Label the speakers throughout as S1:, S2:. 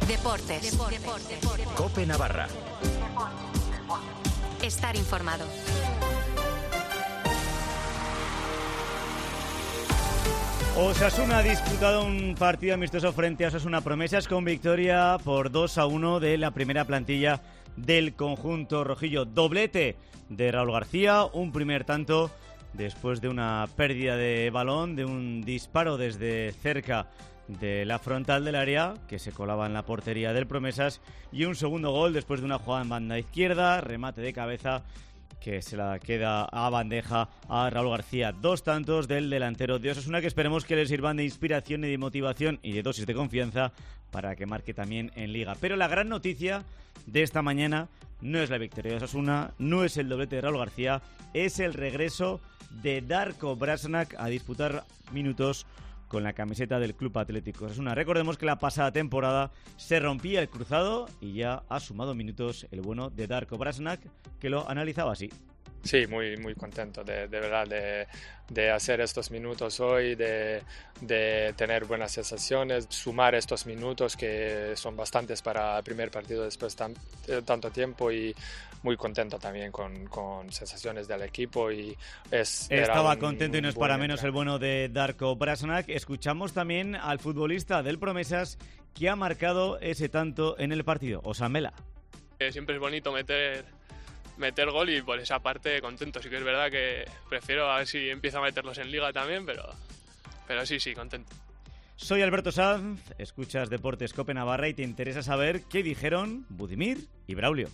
S1: Deportes.
S2: COPE Navarra.
S1: Estar informado.
S3: Osasuna ha disputado un partido amistoso frente a Osasuna Promesas con victoria por 2-1 de la primera plantilla del conjunto rojillo. Doblete de Raúl García, un primer tanto después de una pérdida de balón, de un disparo desde cerca de la frontal del área que se colaba en la portería del Promesas, y un segundo gol después de una jugada en banda izquierda, remate de cabeza que se la queda a bandeja a Raúl García. 2 tantos del delantero de Osasuna que esperemos que le sirvan de inspiración y de motivación y de dosis de confianza para que marque también en Liga. Pero la gran noticia de esta mañana no es la victoria de Osasuna, no es el doblete de Raúl García, es el regreso de Darko Brasnak a disputar minutos con la camiseta del Club Atlético Osasuna. Recordemos que la pasada temporada se rompía el cruzado y ya ha sumado minutos el bueno de Darko Brasnak, que lo analizaba así.
S4: Sí, muy contento de verdad de hacer estos minutos hoy, de tener buenas sensaciones, sumar estos minutos que son bastantes para el primer partido después de tanto tiempo, y muy contento también con sensaciones del equipo.
S3: Estaba contento y no es para menos el bueno de Darko Brasnak. Escuchamos también al futbolista del Promesas que ha marcado ese tanto en el partido, Osan Mela.
S5: Siempre es bonito meter gol y por esa parte contento. Sí que es verdad que prefiero a ver si empiezo a meterlos en Liga también, pero sí, contento.
S3: Soy Alberto Sanz, escuchas Deportes COPE Navarra y te interesa saber qué dijeron Budimir y Braulio.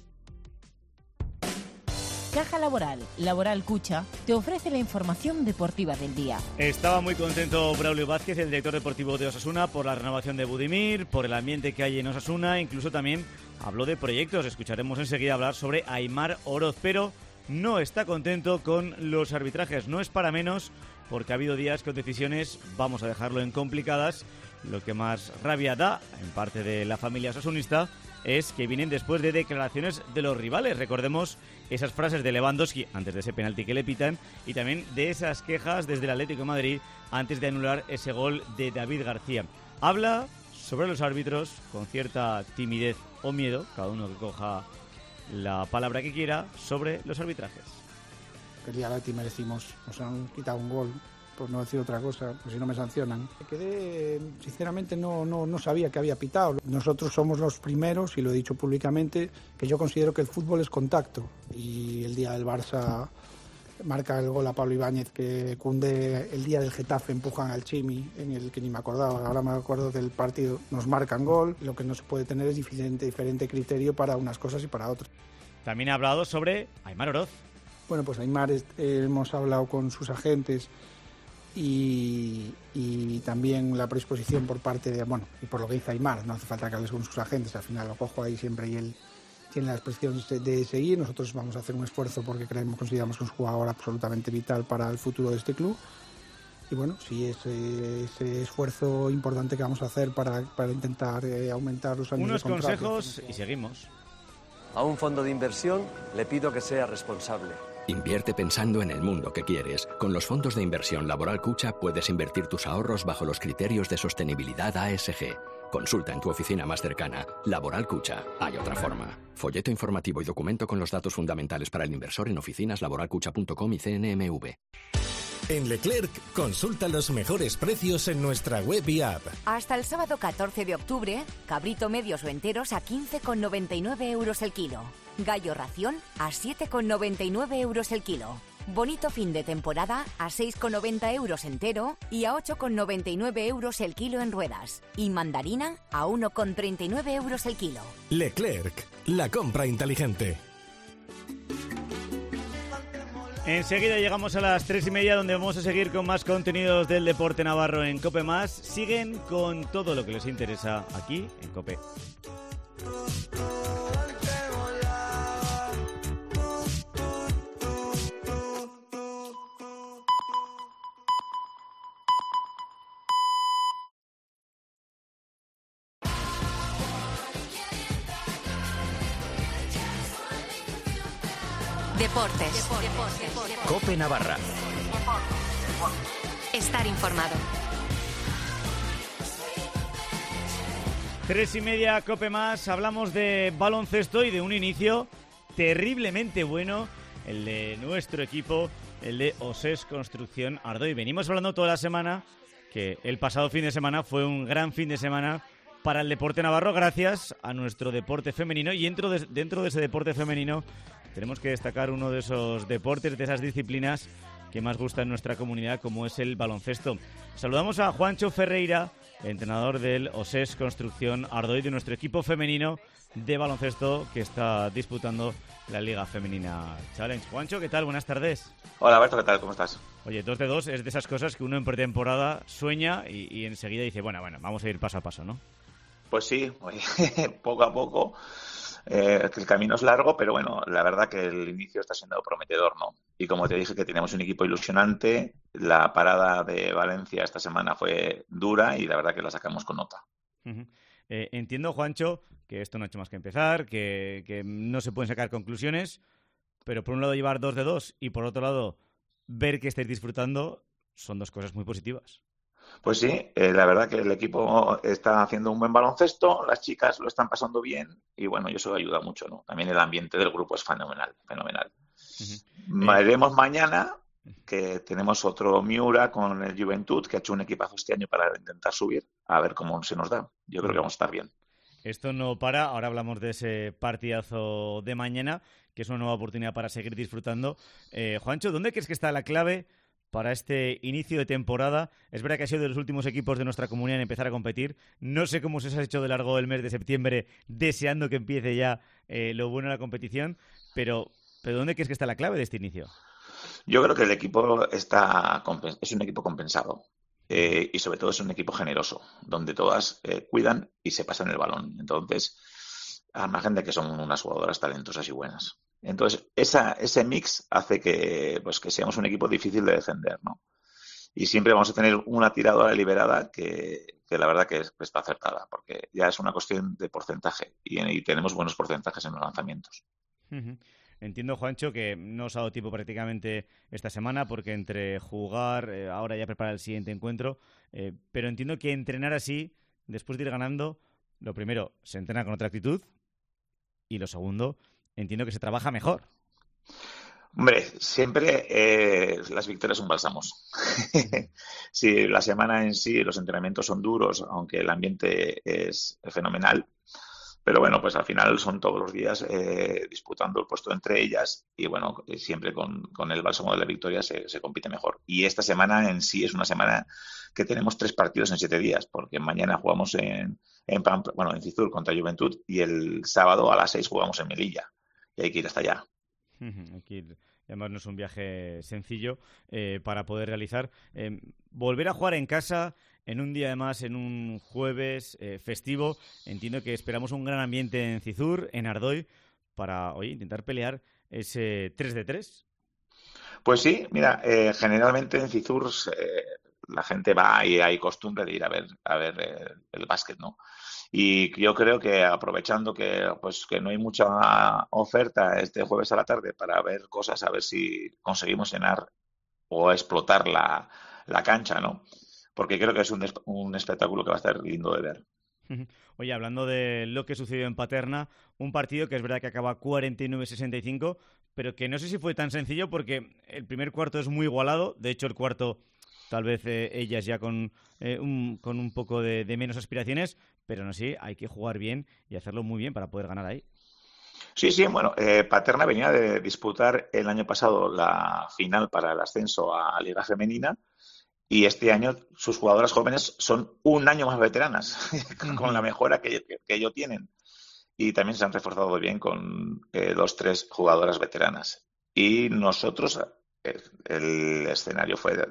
S6: Caja Laboral, Laboral Cucha, te ofrece la información deportiva del día.
S3: Estaba muy contento Braulio Vázquez, el director deportivo de Osasuna, por la renovación de Budimir, por el ambiente que hay en Osasuna, incluso también habló de proyectos. Escucharemos enseguida hablar sobre Aimar Oroz, pero no está contento con los arbitrajes. No es para menos, porque ha habido días con decisiones, vamos a dejarlo en complicadas. Lo que más rabia da, en parte de la familia osasunista, es que vienen después de declaraciones de los rivales. Recordemos esas frases de Lewandowski antes de ese penalti que le pitan, y también de esas quejas desde el Atlético de Madrid antes de anular ese gol de David García. Habla sobre los árbitros con cierta timidez o miedo, cada uno que coja la palabra que quiera, sobre los arbitrajes.
S7: El día de Atleti merecimos, nos han quitado un gol, por no decir otra cosa, pues si no me sancionan. Me quedé, sinceramente no sabía que había pitado. Nosotros somos los primeros, y lo he dicho públicamente, que yo considero que el fútbol es contacto, y el día del Barça marca el gol a Pablo Ibáñez, que Koundé, el día del Getafe empujan al Chimi, en el que ni me acordaba, ahora me acuerdo del partido, nos marcan gol. Lo que no se puede tener es diferente criterio para unas cosas y para otras.
S3: También ha hablado sobre Aimar Oroz.
S7: Bueno, pues Aimar, hemos hablado con sus agentes y también la predisposición por parte de, bueno, y por lo que dice Aimar, no hace falta que hables con sus agentes, al final lo cojo ahí siempre y él tiene la expresión de seguir. Nosotros vamos a hacer un esfuerzo porque consideramos que es un jugador absolutamente vital para el futuro de este club, y bueno, sí, ese esfuerzo importante que vamos a hacer para intentar aumentar los años
S3: unos
S7: de contrato.
S3: consejos y seguimos.
S8: A un fondo de inversión le pido que sea responsable.
S2: Invierte pensando en el mundo que quieres. Con los fondos de inversión Laboral Cucha puedes invertir tus ahorros bajo los criterios de sostenibilidad ASG. Consulta en tu oficina más cercana. Laboral Cucha. Hay otra forma. Folleto informativo y documento con los datos fundamentales para el inversor en oficinas laboralcucha.com y CNMV.
S9: En Leclerc, consulta los mejores precios en nuestra web y app.
S1: Hasta el sábado 14 de octubre, cabrito medios o enteros a 15,99 euros el kilo. Gallo ración a 7,99 euros el kilo. Bonito fin de temporada a 6,90 euros entero y a 8,99 euros el kilo en ruedas. Y mandarina a 1,39 euros el kilo.
S9: Leclerc, la compra inteligente.
S3: Enseguida llegamos a las 3:30, donde vamos a seguir con más contenidos del deporte navarro en COPE+. Siguen con todo lo que les interesa aquí en COPE.
S1: Deportes.
S2: COPE Navarra.
S1: Estar informado.
S3: 3:30, Cope Más. Hablamos de baloncesto y de un inicio terriblemente bueno, el de nuestro equipo, el de OSES Construcción Ardoy. Venimos hablando toda la semana que el pasado fin de semana fue un gran fin de semana para el deporte navarro, gracias a nuestro deporte femenino. Y dentro de ese deporte femenino tenemos que destacar uno de esos deportes, de esas disciplinas que más gusta en nuestra comunidad, como es el baloncesto. Saludamos a Juancho Ferreira, entrenador del OSES Construcción Ardoy, de nuestro equipo femenino de baloncesto que está disputando la Liga Femenina Challenge. Juancho, ¿qué tal? Buenas tardes.
S10: Hola, Alberto, ¿qué tal? ¿Cómo estás?
S3: Oye, 2-2 es de esas cosas que uno en pretemporada sueña y enseguida dice, bueno, vamos a ir paso a paso, ¿no?
S10: Pues sí, poco a poco. El camino es largo, pero bueno, la verdad que el inicio está siendo prometedor, ¿no? Y como te dije que teníamos un equipo ilusionante, la parada de Valencia esta semana fue dura y la verdad que la sacamos con nota.
S3: Uh-huh. Entiendo, Juancho, que esto no ha hecho más que empezar, que no se pueden sacar conclusiones, pero por un lado llevar 2-2 y por otro lado ver que estáis disfrutando son dos cosas muy positivas.
S10: Pues sí, la verdad que el equipo está haciendo un buen baloncesto, las chicas lo están pasando bien y bueno, y eso ayuda mucho, ¿no? También el ambiente del grupo es fenomenal. Uh-huh. Veremos mañana que tenemos otro Miura con el Juventud, que ha hecho un equipazo este año para intentar subir, a ver cómo se nos da. Yo creo que vamos a estar bien.
S3: Esto no para, ahora hablamos de ese partidazo de mañana, que es una nueva oportunidad para seguir disfrutando. Juancho, ¿dónde crees que está la clave para este inicio de temporada? Es verdad que ha sido de los últimos equipos de nuestra comunidad en empezar a competir. No sé cómo se os ha hecho de largo el mes de septiembre, deseando que empiece ya lo bueno de la competición, pero ¿dónde crees que está la clave de este inicio?
S10: Yo creo que el equipo es un equipo compensado y sobre todo es un equipo generoso, donde todas cuidan y se pasan el balón. Entonces, al margen de que son unas jugadoras talentosas y buenas. Entonces, ese mix hace que seamos un equipo difícil de defender, ¿no? Y siempre vamos a tener una tiradora liberada que la verdad que está acertada, porque ya es una cuestión de porcentaje y tenemos buenos porcentajes en los lanzamientos.
S3: Uh-huh. Entiendo, Juancho, que no os ha dado tiempo prácticamente esta semana porque entre jugar, ahora ya preparar el siguiente encuentro, pero entiendo que entrenar así, después de ir ganando, lo primero, se entrena con otra actitud y lo segundo, entiendo que se trabaja mejor.
S10: Hombre, siempre las victorias son bálsamos. Sí, la semana en sí, los entrenamientos son duros, aunque el ambiente es fenomenal. Pero bueno, pues al final son todos los días disputando el puesto entre ellas y bueno, siempre con el bálsamo de la victoria se compite mejor. Y esta semana en sí es una semana que tenemos 3 partidos en 7 días, porque mañana jugamos en Cizur contra Juventud y el sábado a las 6 jugamos en Melilla y hay que ir hasta allá.
S3: Hay que ir. Además no es un viaje sencillo para poder realizar. Volver a jugar en casa en un día además, en un jueves festivo, entiendo que esperamos un gran ambiente en Cizur, en Ardoy, para hoy intentar pelear ese 3-3.
S10: Pues sí, mira, generalmente en Cizur la gente va y hay costumbre de ir a ver el básquet, ¿no? Y yo creo que aprovechando que no hay mucha oferta este jueves a la tarde para ver cosas, a ver si conseguimos llenar o explotar la cancha, ¿no? Porque creo que es un espectáculo que va a estar lindo de ver.
S3: Oye, hablando de lo que sucedió en Paterna, un partido que es verdad que acaba 49-65, pero que no sé si fue tan sencillo porque el primer cuarto es muy igualado. De hecho, el cuarto, tal vez ellas ya con un poco de menos aspiraciones, pero no sé, hay que jugar bien y hacerlo muy bien para poder ganar ahí.
S10: Sí, bueno, Paterna venía de disputar el año pasado la final para el ascenso a Liga Femenina. Y este año sus jugadoras jóvenes son un año más veteranas, con la mejora que ellos tienen. Y también se han reforzado bien con 2-3 jugadoras veteranas. Y nosotros, el escenario fue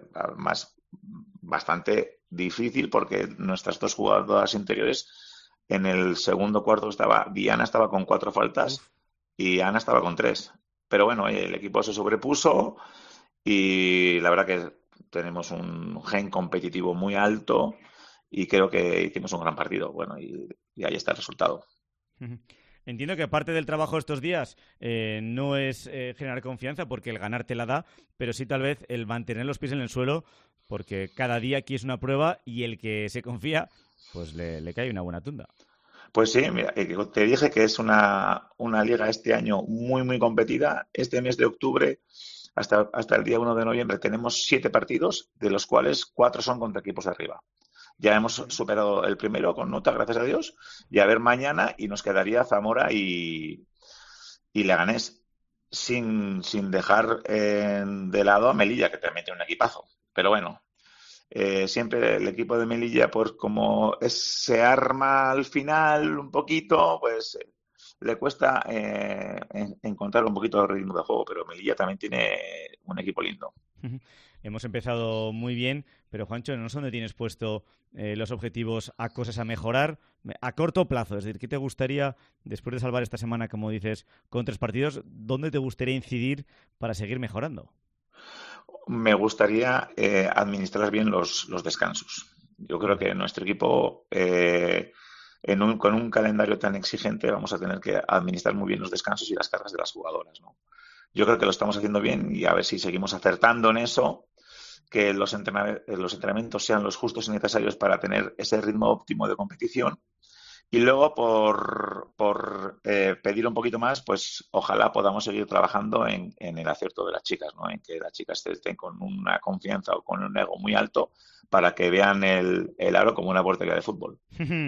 S10: bastante difícil porque nuestras 2 jugadoras interiores, en el segundo cuarto Diana estaba con 4 faltas y Ana estaba con 3. Pero bueno, el equipo se sobrepuso y la verdad que tenemos un gen competitivo muy alto y creo que hicimos un gran partido. Bueno, y ahí está el resultado.
S3: Entiendo que parte del trabajo de estos días no es generar confianza, porque el ganar te la da, pero sí tal vez el mantener los pies en el suelo, porque cada día aquí es una prueba y el que se confía, pues le cae una buena tunda.
S10: Pues sí, mira, te dije que es una liga este año muy, muy competida. Este mes de octubre hasta el día 1 de noviembre tenemos 7 partidos, de los cuales 4 son contra equipos de arriba. Ya hemos superado el primero con nota, gracias a Dios, y a ver mañana, y nos quedaría Zamora y Leganés, sin dejar de lado a Melilla, que también tiene un equipazo. Pero bueno, siempre el equipo de Melilla, pues como se arma al final un poquito, pues le cuesta encontrar un poquito de ritmo de juego, pero Melilla también tiene un equipo lindo.
S3: Hemos empezado muy bien, pero Juancho, no sé dónde tienes puesto los objetivos a cosas a mejorar a corto plazo. Es decir, ¿qué te gustaría, después de salvar esta semana, como dices, con 3 partidos, dónde te gustaría incidir para seguir mejorando?
S10: Me gustaría administrar bien los descansos. Yo creo que nuestro equipo, con un calendario tan exigente, vamos a tener que administrar muy bien los descansos y las cargas de las jugadoras, ¿no? Yo creo que lo estamos haciendo bien y a ver si seguimos acertando en eso, que los entrenamientos sean los justos y necesarios para tener ese ritmo óptimo de competición. Y luego, por pedir un poquito más, pues ojalá podamos seguir trabajando en el acierto de las chicas, ¿no? En que las chicas estén con una confianza o con un ego muy alto para que vean el aro como una portería de fútbol.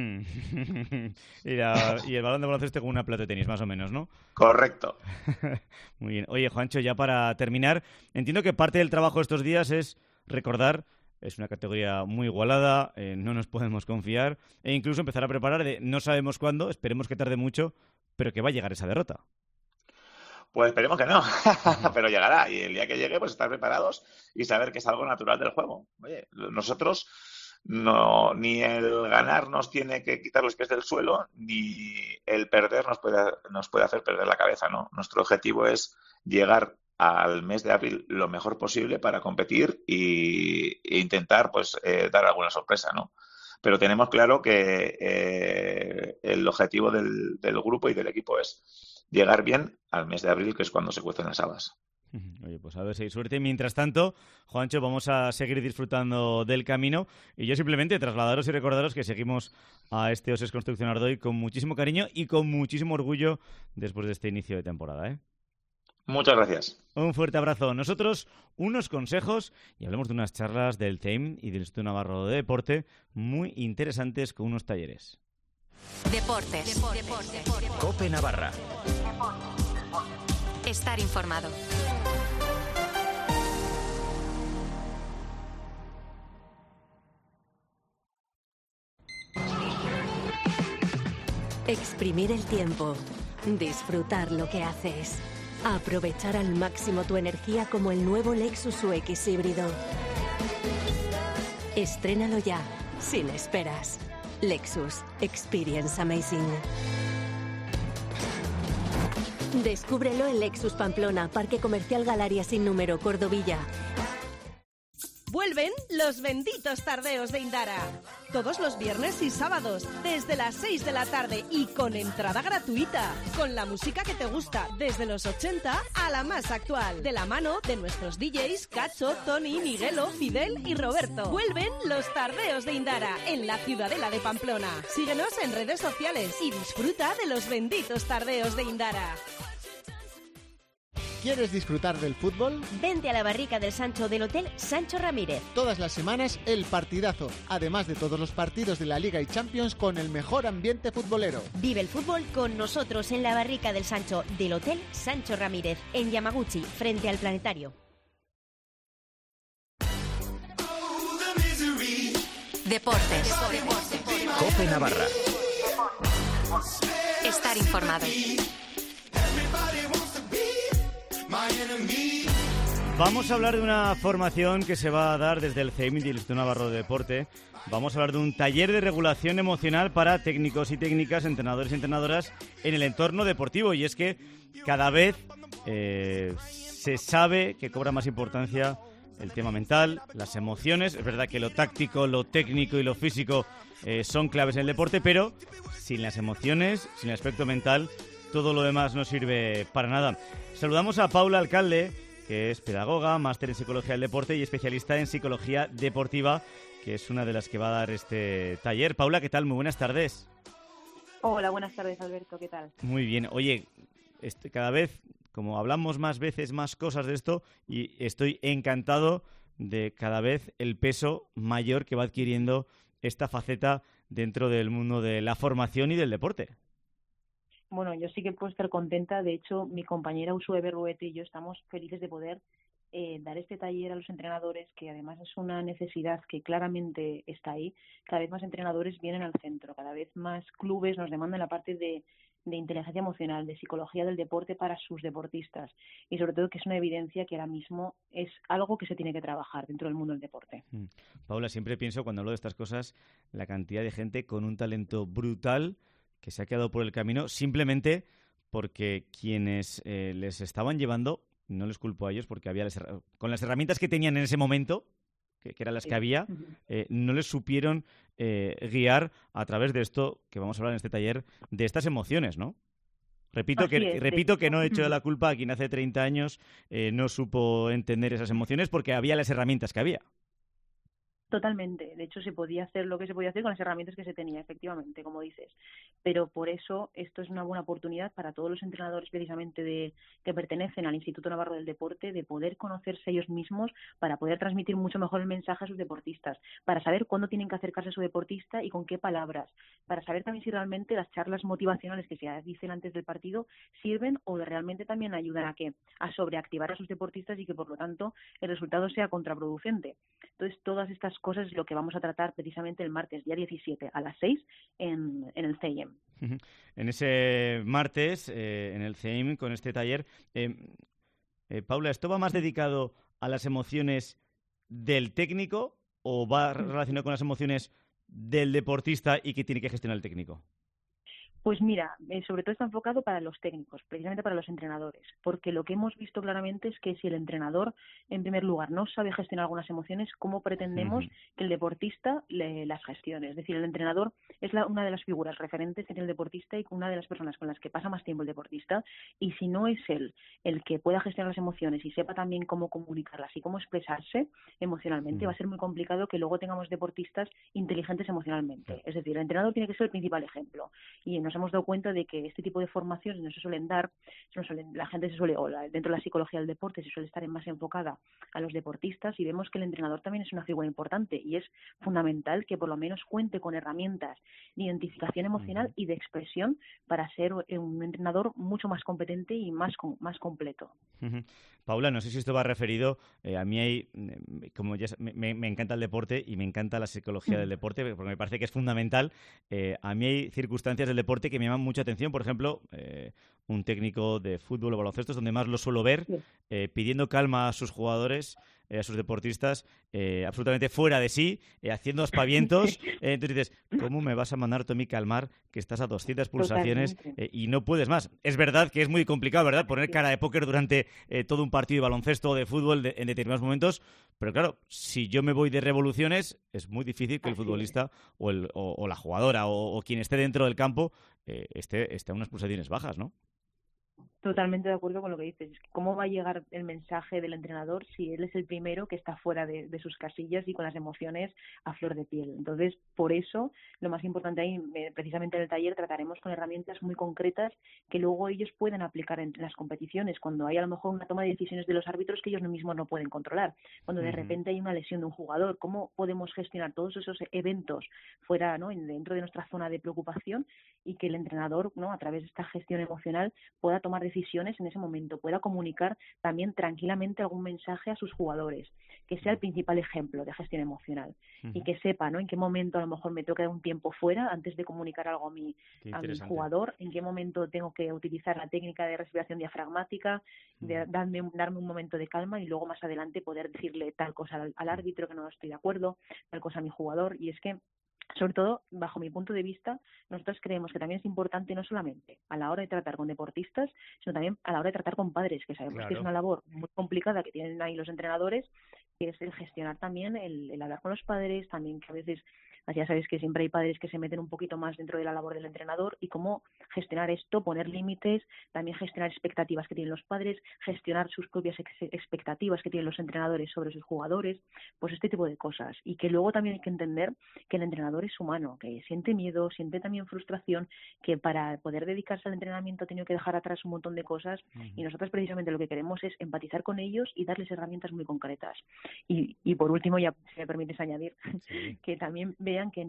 S3: Y el balón de baloncesto como una pelota de tenis, más o menos, ¿no?
S10: Correcto.
S3: Muy bien. Oye, Juancho, ya para terminar, entiendo que parte del trabajo de estos días es recordar. Es una categoría muy igualada, no nos podemos confiar e incluso empezar a preparar no sabemos cuándo, esperemos que tarde mucho, pero que va a llegar esa derrota.
S10: Pues esperemos que no, pero llegará y el día que llegue pues estar preparados y saber que es algo natural del juego. Oye, nosotros ni el ganar nos tiene que quitar los pies del suelo, ni el perder nos puede hacer perder la cabeza, ¿no? Nuestro objetivo es llegar al mes de abril lo mejor posible para competir e intentar pues dar alguna sorpresa, ¿no? Pero tenemos claro que el objetivo del grupo y del equipo es llegar bien al mes de abril, que es cuando se cuecen las habas.
S3: Oye, pues a ver si hay suerte. Mientras tanto, Juancho, vamos a seguir disfrutando del camino y yo simplemente trasladaros y recordaros que seguimos a este OSES Construcción Ardoy con muchísimo cariño y con muchísimo orgullo después de este inicio de temporada, ¿eh?
S10: Muchas gracias.
S3: Un fuerte abrazo. Nosotros, unos consejos y hablamos de unas charlas del TEIM y del Instituto Navarro de Deporte muy interesantes con unos talleres.
S1: Deportes.
S9: COPE Navarra.
S1: Estar informado.
S11: Exprimir el tiempo. Disfrutar lo que haces. Aprovechar al máximo tu energía como el nuevo Lexus UX híbrido. Estrénalo ya, sin esperas. Lexus. Experience amazing. Descúbrelo en Lexus Pamplona, Parque Comercial Galeria sin número, Cordovilla.
S12: Vuelven los benditos tardeos de Indara. Todos los viernes y sábados, desde las 6 de la tarde y con entrada gratuita. Con la música que te gusta, desde los 80 a la más actual. De la mano de nuestros DJs Cacho, Tony, Miguelo, Fidel y Roberto. Vuelven los tardeos de Indara, en la Ciudadela de Pamplona. Síguenos en redes sociales y disfruta de los benditos tardeos de Indara.
S13: ¿Quieres disfrutar del fútbol?
S14: Vente a la barrica del Sancho del Hotel Sancho Ramírez.
S13: Todas las semanas el partidazo, además de todos los partidos de la Liga y Champions con el mejor ambiente futbolero.
S14: Vive el fútbol con nosotros en la barrica del Sancho del Hotel Sancho Ramírez, en Yamaguchi, frente al Planetario.
S1: Deportes.
S9: COPE Navarra.
S1: Estar informado.
S3: Vamos a hablar de una formación que se va a dar desde el CEIM y el Instituto Navarro de Deporte. Vamos a hablar de un taller de regulación emocional para técnicos y técnicas, entrenadores y entrenadoras en el entorno deportivo. Y es que cada vez se sabe que cobra más importancia el tema mental, las emociones. Es verdad que lo táctico, lo técnico y lo físico son claves en el deporte, pero sin las emociones, sin el aspecto mental, todo lo demás no sirve para nada. Saludamos a Paula Alcalde, que es pedagoga, máster en Psicología del Deporte y especialista en Psicología Deportiva, que es una de las que va a dar este taller. Paula, ¿qué tal? Muy buenas tardes.
S15: Hola, buenas tardes, Alberto, ¿qué tal?
S3: Muy bien. Oye, cada vez, como hablamos más veces, más cosas de esto, y estoy encantado de cada vez el peso mayor que va adquiriendo esta faceta dentro del mundo de la formación y del deporte.
S15: Bueno, yo sí que puedo estar contenta. De hecho, mi compañera Usue Berruete y yo estamos felices de poder dar este taller a los entrenadores, que además es una necesidad que claramente está ahí. Cada vez más entrenadores vienen al centro, cada vez más clubes nos demandan la parte de inteligencia emocional, de psicología del deporte para sus deportistas, y sobre todo que es una evidencia que ahora mismo es algo que se tiene que trabajar dentro del mundo del deporte.
S3: Paula, siempre pienso cuando hablo de estas cosas la cantidad de gente con un talento brutal que se ha quedado por el camino simplemente porque quienes les estaban llevando, no les culpo a ellos porque con las herramientas que tenían en ese momento, que eran las que había, no les supieron guiar a través de esto que vamos a hablar en este taller, de estas emociones, ¿no? Repito que no he hecho la culpa a quien hace 30 años no supo entender esas emociones porque había las herramientas que había.
S15: Totalmente. De hecho, se podía hacer lo que se podía hacer con las herramientas que se tenía, efectivamente, como dices. Pero por eso esto es una buena oportunidad para todos los entrenadores precisamente que pertenecen al Instituto Navarro del Deporte, de poder conocerse ellos mismos para poder transmitir mucho mejor el mensaje a sus deportistas, para saber cuándo tienen que acercarse a su deportista y con qué palabras, para saber también si realmente las charlas motivacionales que se dicen antes del partido sirven o realmente también ayudan a sobreactivar a sus deportistas y que por lo tanto el resultado sea contraproducente. Entonces, todas estas cosas es lo que vamos a tratar precisamente el martes, día 17, a las 6, en el CEIM.
S3: En ese martes, en el CEIM, con este taller, Paula, ¿esto va más dedicado a las emociones del técnico o va relacionado con las emociones del deportista y que tiene que gestionar el técnico?
S15: Pues mira, sobre todo está enfocado para los técnicos, precisamente para los entrenadores, porque lo que hemos visto claramente es que si el entrenador, en primer lugar, no sabe gestionar algunas emociones, ¿cómo pretendemos que el deportista las gestione? Es decir, el entrenador es una de las figuras referentes que tiene el deportista y una de las personas con las que pasa más tiempo el deportista, y si no es él el que pueda gestionar las emociones y sepa también cómo comunicarlas y cómo expresarse emocionalmente, va a ser muy complicado que luego tengamos deportistas inteligentes emocionalmente. Es decir, el entrenador tiene que ser el principal ejemplo, y nos hemos dado cuenta de que este tipo de formaciones no se suelen dar, la gente dentro de la psicología del deporte se suele estar más enfocada a los deportistas, y vemos que el entrenador también es una figura importante y es fundamental que por lo menos cuente con herramientas de identificación emocional y de expresión para ser un entrenador mucho más competente y más completo.
S3: Paula, no sé si esto va referido, a mí como ya me encanta el deporte y me encanta la psicología del deporte porque me parece que es fundamental. A mí hay circunstancias del deporte que me llaman mucha atención, por ejemplo, un técnico de fútbol o baloncesto es donde más lo suelo ver, pidiendo calma a sus jugadores, a sus deportistas, absolutamente fuera de sí, haciendo aspavientos. Entonces dices, ¿cómo me vas a mandar tú a mí calmar que estás a 200 pulsaciones y no puedes más? Es verdad que es muy complicado, ¿verdad?, poner cara de póker durante todo un partido de baloncesto o de fútbol en determinados momentos, pero claro, si yo me voy de revoluciones, es muy difícil que el futbolista o la jugadora o quien esté dentro del campo esté a unas pulsaciones bajas, ¿no?
S15: Totalmente de acuerdo con lo que dices. ¿Cómo va a llegar el mensaje del entrenador si él es el primero que está fuera de sus casillas y con las emociones a flor de piel? Entonces, por eso, lo más importante ahí, precisamente en el taller, trataremos con herramientas muy concretas que luego ellos pueden aplicar en las competiciones, cuando hay a lo mejor una toma de decisiones de los árbitros que ellos mismos no pueden controlar, cuando de repente hay una lesión de un jugador. ¿Cómo podemos gestionar todos esos eventos fuera, ¿no?, dentro de nuestra zona de preocupación, y que el entrenador, ¿no?, a través de esta gestión emocional pueda tomar decisiones en ese momento, pueda comunicar también tranquilamente algún mensaje a sus jugadores, que sea el principal ejemplo de gestión emocional y que sepa, ¿no?, en qué momento a lo mejor me toca un tiempo fuera antes de comunicar algo a mi jugador, en qué momento tengo que utilizar la técnica de respiración diafragmática, de darme un momento de calma y luego más adelante poder decirle tal cosa al árbitro que no estoy de acuerdo, tal cosa a mi jugador. Y es que, sobre todo, bajo mi punto de vista, nosotros creemos que también es importante no solamente a la hora de tratar con deportistas, sino también a la hora de tratar con padres, que sabemos que es una labor muy complicada que tienen ahí los entrenadores, que es el gestionar también el hablar con los padres, también que a veces ya sabes que siempre hay padres que se meten un poquito más dentro de la labor del entrenador y cómo gestionar esto, poner límites, también gestionar expectativas que tienen los padres, gestionar sus propias expectativas que tienen los entrenadores sobre sus jugadores, pues este tipo de cosas. Y que luego también hay que entender que el entrenador es humano, que siente miedo, siente también frustración, que para poder dedicarse al entrenamiento ha tenido que dejar atrás un montón de cosas y nosotros precisamente lo que queremos es empatizar con ellos y darles herramientas muy concretas. Y por último, ya si me permites añadir, que también vean que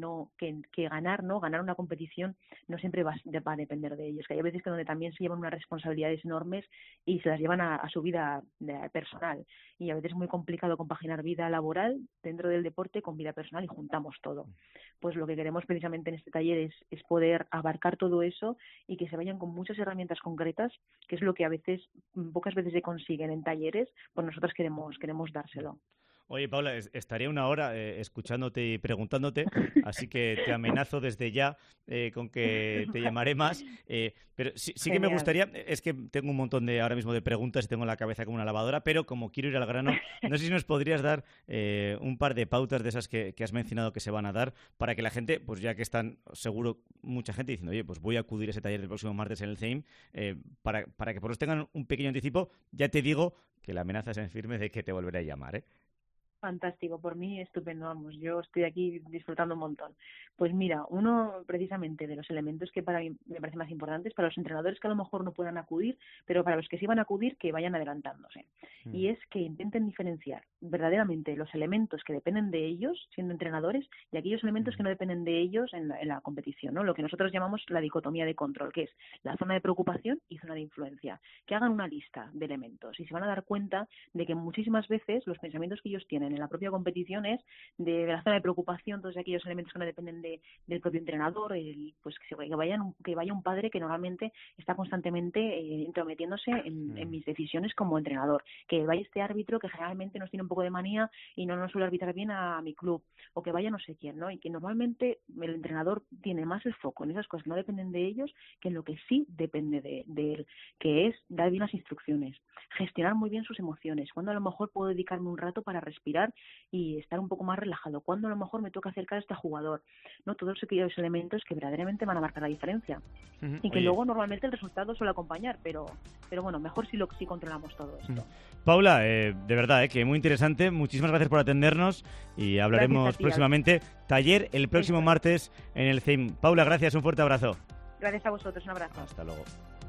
S15: ganar una competición no siempre va a depender de ellos, que hay veces que donde también se llevan unas responsabilidades enormes y se las llevan a su vida personal, y a veces es muy complicado compaginar vida laboral dentro del deporte con vida personal y juntamos todo. Pues lo que queremos precisamente en este taller es poder abarcar todo eso y que se vayan con muchas herramientas concretas, que es lo que pocas veces se consiguen en talleres, pues nosotros queremos dárselo.
S3: Oye, Paula, estaría una hora escuchándote y preguntándote, así que te amenazo desde ya con que te llamaré más. Pero sí que me gustaría, es que tengo un montón ahora mismo de preguntas y tengo la cabeza como una lavadora, pero como quiero ir al grano, no sé si nos podrías dar un par de pautas de esas que has mencionado que se van a dar para que la gente, pues ya que están seguro mucha gente diciendo, oye, pues voy a acudir a ese taller del próximo martes en el CEIM, para que por lo menos tengan un pequeño anticipo. Ya te digo que la amenaza es en firme de que te volveré a llamar, ¿eh?
S15: Fantástico, por mí estupendo, vamos, yo estoy aquí disfrutando un montón. Pues mira, uno precisamente de los elementos que para mí me parecen más importantes, para los entrenadores que a lo mejor no puedan acudir, pero para los que sí van a acudir, que vayan adelantándose. Y es que intenten diferenciar verdaderamente los elementos que dependen de ellos, siendo entrenadores, y aquellos elementos que no dependen de ellos en la competición, ¿no? Lo que nosotros llamamos la dicotomía de control, que es la zona de preocupación y zona de influencia. Que hagan una lista de elementos y se van a dar cuenta de que muchísimas veces los pensamientos que ellos tienen en la propia competición es de la zona de preocupación, todos aquellos elementos que no dependen del propio entrenador, pues que vaya un padre que normalmente está constantemente intrometiéndose en mis decisiones como entrenador, que vaya este árbitro que generalmente nos tiene un poco de manía y no nos suele arbitrar bien a mi club, o que vaya no sé quién, ¿no? Y que normalmente el entrenador tiene más el foco en esas cosas que no dependen de ellos que en lo que sí depende de él, que es dar bien las instrucciones, gestionar muy bien sus emociones, cuando a lo mejor puedo dedicarme un rato para respirar y estar un poco más relajado, cuando a lo mejor me toca acercar a este jugador, ¿no? Todos aquellos elementos que verdaderamente van a marcar la diferencia y que luego normalmente el resultado suele acompañar, pero bueno, mejor si controlamos todo esto.
S3: Paula, de verdad, que muy interesante, muchísimas gracias por atendernos y hablaremos próximamente. Taller el próximo martes en el CEIM. Paula, gracias, un fuerte abrazo.
S15: Gracias a vosotros, un abrazo.
S3: Hasta luego.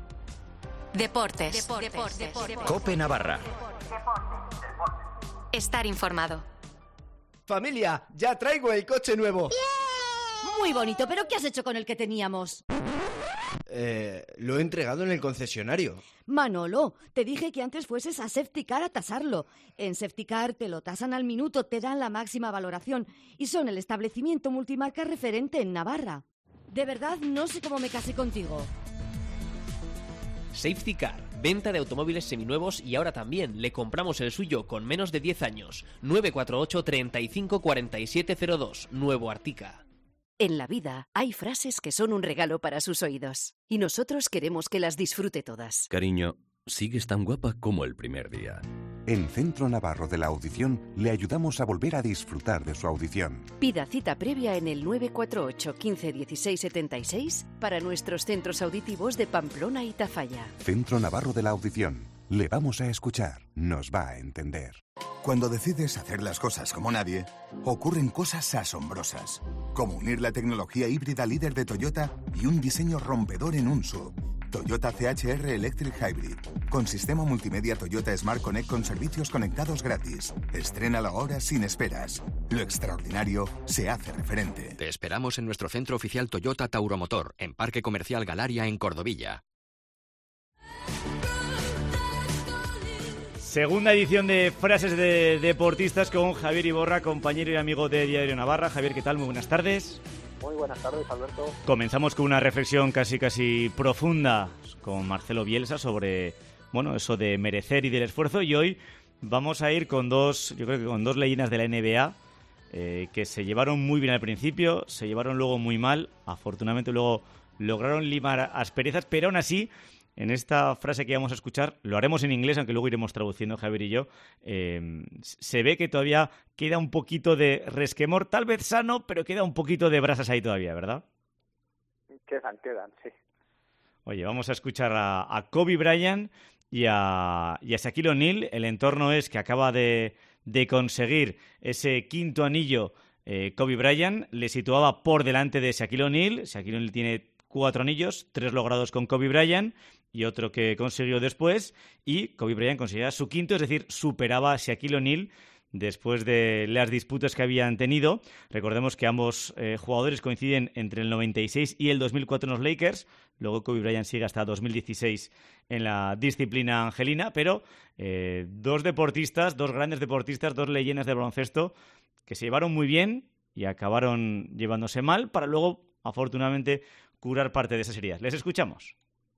S16: Deportes.
S2: COPE Navarra.
S16: Estar informado.
S17: Familia, ya traigo el coche nuevo.
S18: Muy bonito, pero ¿qué has hecho con el que teníamos?
S17: Lo he entregado en el concesionario.
S18: Manolo, te dije que antes fueses a Safetycar a tasarlo. En Safetycar te lo tasan al minuto, te dan la máxima valoración y son el establecimiento multimarca referente en Navarra. De verdad, no sé cómo me casé contigo.
S19: Safetycar, venta de automóviles seminuevos y ahora también le compramos el suyo con menos de 10 años. 948 35 4702, Nuevo Artica.
S11: En la vida hay frases que son un regalo para sus oídos y nosotros queremos que las disfrute todas.
S2: Cariño, sigues tan guapa como el primer día.
S20: En Centro Navarro de la Audición le ayudamos a volver a disfrutar de su audición.
S11: Pida cita previa en el 948 15 16 76 para nuestros centros auditivos de Pamplona y Tafalla.
S20: Centro Navarro de la Audición. Le vamos a escuchar, nos va a entender.
S21: Cuando decides hacer las cosas como nadie, ocurren cosas asombrosas, como unir la tecnología híbrida líder de Toyota y un diseño rompedor en un SUV. Toyota CHR Electric Hybrid, con sistema multimedia Toyota Smart Connect con servicios conectados gratis. Estrénalo ahora sin esperas. Lo extraordinario se hace referente.
S2: Te esperamos en nuestro centro oficial Toyota Tauromotor, en Parque Comercial Galaria, en Cordovilla.
S3: Segunda edición de Frases de Deportistas con Javier Iborra, compañero y amigo de Diario Navarra. Javier, ¿qué tal? Muy buenas tardes.
S22: Muy buenas tardes, Alberto.
S3: Comenzamos con una reflexión casi profunda con Marcelo Bielsa sobre, eso de merecer y del esfuerzo. Y hoy vamos a ir con dos leyendas de la NBA que se llevaron muy bien al principio, se llevaron luego muy mal. Afortunadamente luego lograron limar asperezas, pero aún así en esta frase que vamos a escuchar, lo haremos en inglés, aunque luego iremos traduciendo Javier y yo, se ve que todavía queda un poquito de resquemor, tal vez sano, pero queda un poquito de brasas ahí todavía, ¿verdad?
S22: Quedan, sí.
S3: Oye, vamos a escuchar a Kobe Bryant y a Shaquille O'Neal. El entorno es que acaba de conseguir ese quinto anillo. Kobe Bryant le situaba por delante de Shaquille O'Neal. Shaquille O'Neal tiene 4 anillos, 3 logrados con Kobe Bryant y otro que consiguió después. Y Kobe Bryant conseguía su quinto, es decir, superaba a Shaquille O'Neal después de las disputas que habían tenido. Recordemos que ambos jugadores coinciden entre el 96 y el 2004 en los Lakers. Luego Kobe Bryant sigue hasta 2016 en la disciplina angelina, pero dos grandes deportistas, dos leyendas de baloncesto que se llevaron muy bien y acabaron llevándose mal para luego, afortunadamente, curar parte de esas heridas. Les escuchamos.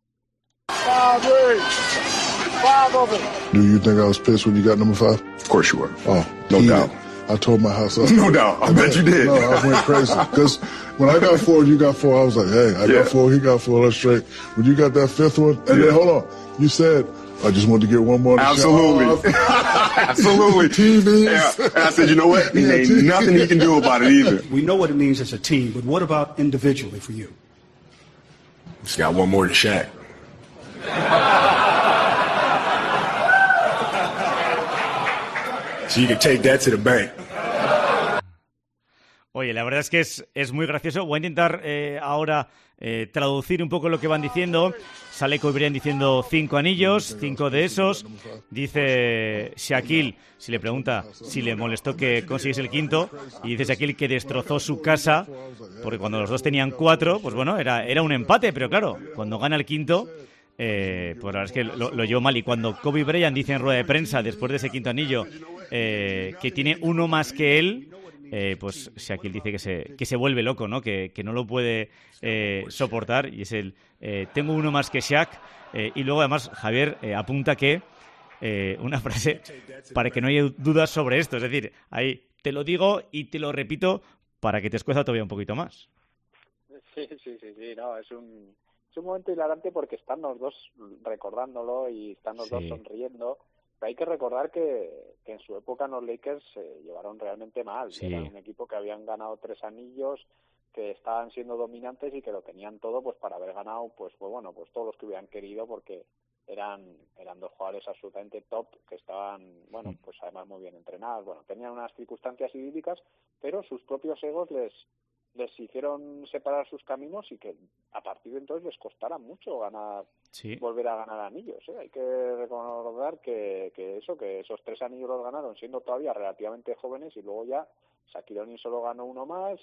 S4: Do you think I was pissed when you got number 5?
S16: Of course you were.
S4: Oh,
S16: no doubt.
S4: I tore my house up.
S16: No doubt. I bet you did.
S4: No, I went crazy. Because when I got 4 and you got 4, I was like, hey, I got 4, he got 4, let's straight. When you got that 5th one, and then hold on, you said, I just wanted to get one more.
S16: Absolutely. Absolutely.
S4: TVs.
S16: Yeah. And I said, you know what? There ain't nothing he can do about it either.
S23: We know what it means as a team, but what about individually for you?
S16: Just got one more than Shaq. So you can take that to the bank.
S3: Oye, la verdad es que es muy gracioso. Voy a intentar ahora traducir un poco lo que van diciendo. Sale Kobe Bryant diciendo 5 anillos, 5 de esos. Dice Shaquille, si le pregunta si le molestó que consiguiese el quinto, y dice Shaquille que destrozó su casa, porque cuando los dos tenían 4, pues bueno, era un empate, pero claro, cuando gana el quinto, pues la verdad es que lo llevó mal. Y cuando Kobe Bryant dice en rueda de prensa, después de ese quinto anillo, que tiene uno más que él, pues Shaquille dice que se vuelve loco, ¿no? Que no lo puede soportar, y es tengo uno más que Shaq. Y luego además Javier apunta que una frase para que no haya dudas sobre esto, es decir, ahí te lo digo y te lo repito para que te escueza todavía un poquito más.
S22: Sí, no, es un momento hilarante porque están los dos recordándolo y están los dos sonriendo. Pero hay que recordar que en su época en los Lakers se llevaron realmente mal. Sí. Era un equipo que habían ganado 3 anillos, que estaban siendo dominantes y que lo tenían todo pues para haber ganado pues todos los que hubieran querido, porque eran 2 jugadores absolutamente top que estaban, pues además muy bien entrenados. Bueno, tenían unas circunstancias idílicas, pero sus propios egos les hicieron separar sus caminos y que a partir de entonces les costara mucho volver a ganar anillos. Hay que recordar que esos 3 anillos los ganaron siendo todavía relativamente jóvenes, y luego ya Shaquille O'Neal solo ganó uno más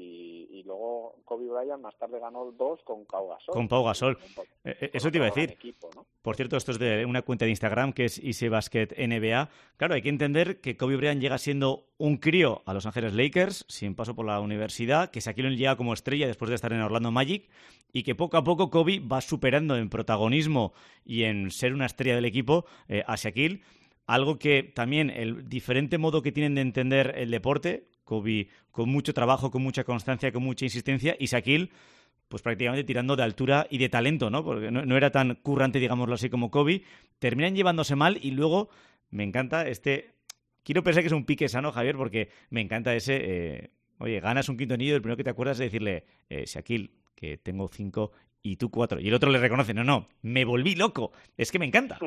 S22: y luego Kobe Bryant más tarde ganó 2 con Pau Gasol.
S3: Con Pau Gasol. Eso te iba a decir.
S22: Equipo, ¿no?
S3: Por cierto, esto es de una cuenta de Instagram que es Easy Basket NBA. Claro, hay que entender que Kobe Bryant llega siendo un crío a Los Ángeles Lakers, sin paso por la universidad, que Shaquille O'Neal llega como estrella después de estar en Orlando Magic, y que poco a poco Kobe va superando en protagonismo y en ser una estrella del equipo a Shaquille. Algo que también el diferente modo que tienen de entender el deporte, Kobe con mucho trabajo, con mucha constancia, con mucha insistencia, y Shaquille pues prácticamente tirando de altura y de talento, ¿no? Porque no era tan currante, digámoslo así, como Kobe. Terminan llevándose mal y luego me encanta quiero pensar que es un pique sano, Javier, porque me encanta oye, ganas un quinto anillo y el primero que te acuerdas es de decirle, Shaquille, que tengo 5 y tú 4. Y el otro le reconoce, no, me volví loco, es que me encanta.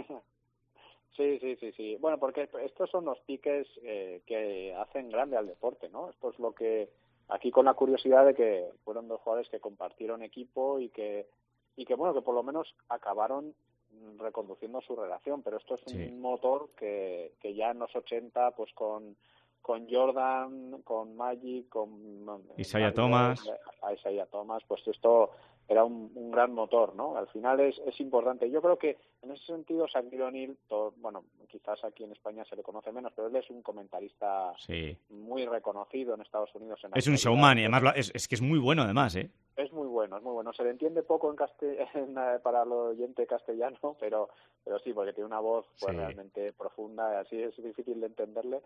S22: Sí. Bueno, porque estos son los piques que hacen grande al deporte, ¿no? Esto es lo que aquí, con la curiosidad de que fueron 2 jugadores que compartieron equipo y que por lo menos acabaron reconduciendo su relación, pero esto es un motor que ya en los 80 pues con Jordan, con Magic, con
S3: Isaiah Thomas,
S22: pues esto era un gran motor, ¿no? Al final es importante. Yo creo que en ese sentido Shaquille O'Neal, quizás aquí en España se le conoce menos, pero él es un comentarista muy reconocido en Estados Unidos. Es
S3: un showman y además es que es muy bueno además, ¿eh?
S22: Es muy bueno. Se le entiende poco para el oyente castellano, pero sí, porque tiene una voz realmente profunda, y así es difícil de entenderle.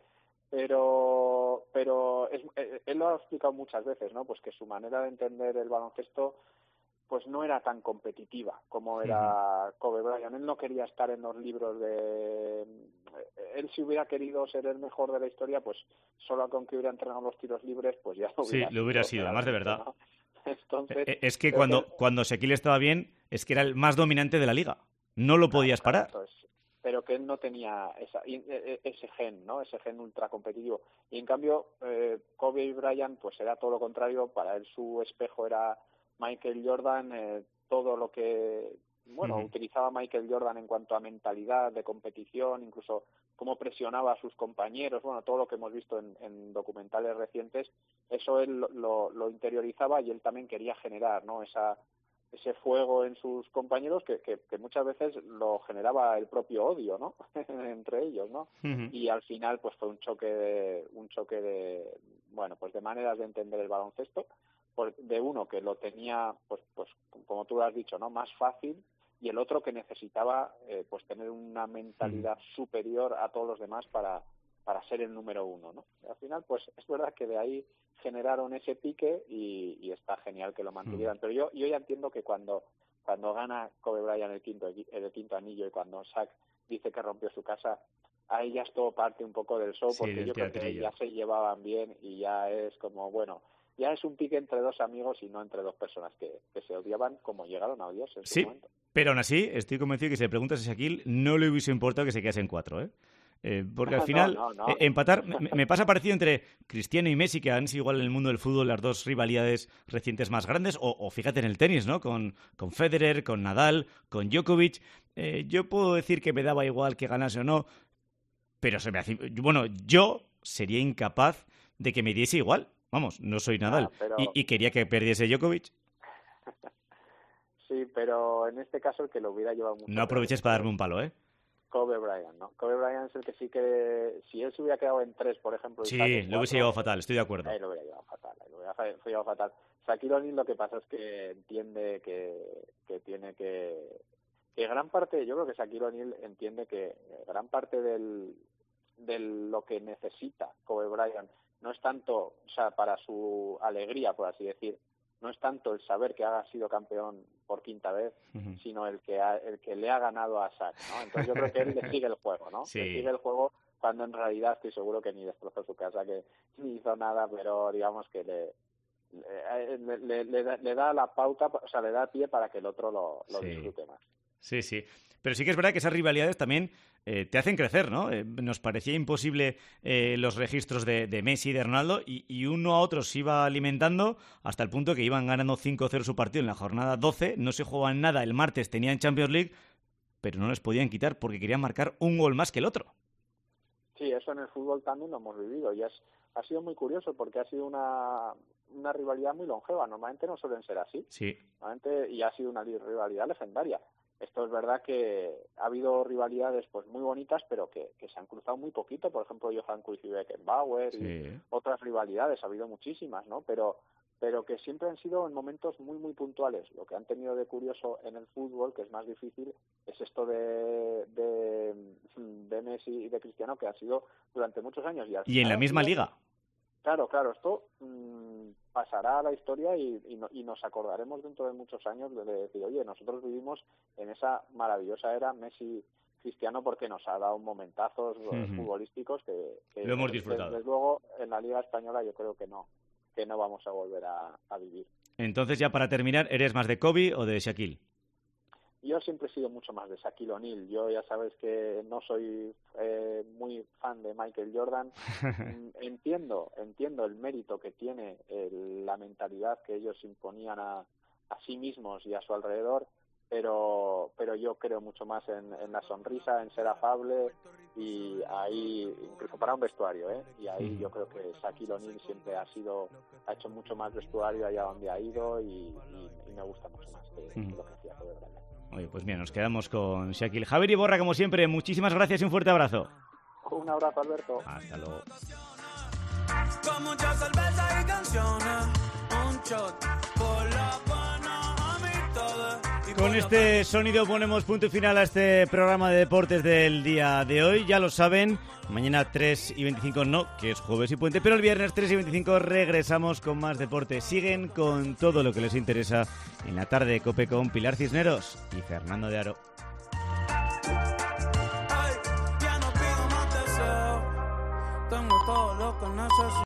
S22: Pero él lo ha explicado muchas veces, ¿no? Pues que su manera de entender el baloncesto pues no era tan competitiva como era Kobe Bryant. Él no quería estar en los libros de... Él, si hubiera querido ser el mejor de la historia, pues solo con que hubiera entrenado los tiros libres, pues ya
S3: lo hubiera sido, además de verdad.
S22: ¿no? Entonces,
S3: es que cuando Shaquille estaba bien, es que era el más dominante de la liga. No lo podías parar.
S22: Pero que él no tenía ese gen, ¿no? Ese gen ultra competitivo. Y en cambio, Kobe Bryant, pues era todo lo contrario. Para él su espejo era Michael Jordan, todo lo que utilizaba Michael Jordan en cuanto a mentalidad de competición, incluso cómo presionaba a sus compañeros, todo lo que hemos visto en documentales recientes, eso él lo interiorizaba y él también quería generar, ¿no? Ese fuego en sus compañeros que muchas veces lo generaba el propio odio, ¿no? Entre ellos, ¿no? Y al final pues fue un choque de de maneras de entender el baloncesto, de uno que lo tenía pues como tú has dicho, ¿no? Más fácil, y el otro que necesitaba pues tener una mentalidad superior a todos los demás para ser el número uno, ¿no? Y al final pues es verdad que de ahí generaron ese pique y está genial que lo mantuvieran. Pero yo ya entiendo que cuando gana Kobe Bryant el quinto anillo y cuando Shaq dice que rompió su casa, ahí ya es todo parte un poco del show, porque yo creo que ya se llevaban bien y ya es como, ya es un pique entre dos amigos y no entre dos personas que se odiaban como llegaron a odiarse en su momento.
S3: Pero aún así estoy convencido que si le preguntas a Shaquille no le hubiese importado que se quedase en 4, ¿eh? Porque al final empatar me pasa parecido entre Cristiano y Messi, que han sido igual en el mundo del fútbol las dos rivalidades recientes más grandes, o fíjate en el tenis, ¿no? Con Federer, con Nadal, con Djokovic. Yo puedo decir que me daba igual que ganase o no, pero yo sería incapaz de que me diese igual. Vamos, no soy Nadal y quería que perdiese Djokovic.
S22: Sí, pero en este caso el que lo hubiera llevado mucho.
S3: No aproveches para darme un palo, ¿eh?
S22: Kobe Bryant, ¿no? Kobe Bryant es el que si él se hubiera quedado en 3, por ejemplo...
S3: Sí, lo hubiese llevado fatal, estoy de acuerdo.
S22: Lo hubiera llevado fatal. Shaquille O'Neal lo que pasa es que entiende que tiene que gran parte, yo creo que Shaquille O'Neal entiende que gran parte de lo que necesita Kobe Bryant no es tanto, para su alegría, por así decir, no es tanto el saber que ha sido campeón por quinta vez, sino el que le ha ganado a Shaq, ¿no? Entonces yo creo que él le sigue el juego, ¿no?
S3: Sí.
S22: Le sigue el juego cuando en realidad estoy seguro que ni destrozó su casa, que ni hizo nada, pero digamos que le da la pauta, le da pie para que el otro lo disfrute más.
S3: Sí, sí. Pero sí que es verdad que esas rivalidades también te hacen crecer, ¿no? Nos parecía imposible los registros de Messi y de Ronaldo y uno a otro se iba alimentando hasta el punto que iban ganando 5-0 su partido en la jornada 12, no se jugaban nada, el martes tenían Champions League, pero no les podían quitar porque querían marcar un gol más que el otro.
S22: Sí, eso en el fútbol también lo hemos vivido y ha sido muy curioso porque ha sido una rivalidad muy longeva. Normalmente no suelen ser así.
S3: Sí.
S22: Normalmente, y ha sido una rivalidad legendaria. Esto es verdad que ha habido rivalidades pues muy bonitas, pero que se han cruzado muy poquito. Por ejemplo, Johan Cruyff y Beckenbauer y otras rivalidades. Ha habido muchísimas, ¿no? Pero que siempre han sido en momentos muy, muy puntuales. Lo que han tenido de curioso en el fútbol, que es más difícil, es esto de Messi y de Cristiano, que ha sido durante muchos años.
S3: Y en la misma liga.
S22: Claro, esto pasará a la historia y nos acordaremos dentro de muchos años de decir, oye, nosotros vivimos en esa maravillosa era Messi-Cristiano porque nos ha dado momentazos futbolísticos que
S3: lo hemos disfrutado.
S22: Desde luego en la Liga Española yo creo que no vamos a volver a vivir.
S3: Entonces, ya para terminar, ¿eres más de Kobe o de Shaquille?
S22: Yo siempre he sido mucho más de Shaquille O'Neal. Yo ya sabes que no soy muy fan de Michael Jordan. Entiendo el mérito que tiene la mentalidad que ellos imponían a sí mismos y a su alrededor, pero yo creo mucho más en la sonrisa, en ser afable y ahí, incluso para un vestuario, y ahí yo creo que Shaquille O'Neal siempre ha hecho mucho más vestuario allá donde ha ido y me gusta mucho más que lo que hacía Kobe Bryant.
S3: Oye, pues bien, nos quedamos con Shaquille. Javier Iborra, como siempre, muchísimas gracias y un fuerte abrazo.
S22: Un abrazo, Alberto.
S3: Hasta luego.
S5: Con mucha cerveza y canciones, un shot por la pana, a mí todo.
S3: Con este sonido ponemos punto y final a este programa de deportes del día de hoy. Ya lo saben, mañana 3:25 no, que es jueves y puente, pero el viernes 3:25 regresamos con más deporte. Siguen con todo lo que les interesa en la tarde de COPE con Pilar Cisneros y Fernando de Aro.
S5: Ya no pido más deseo, tengo todo lo que necesito.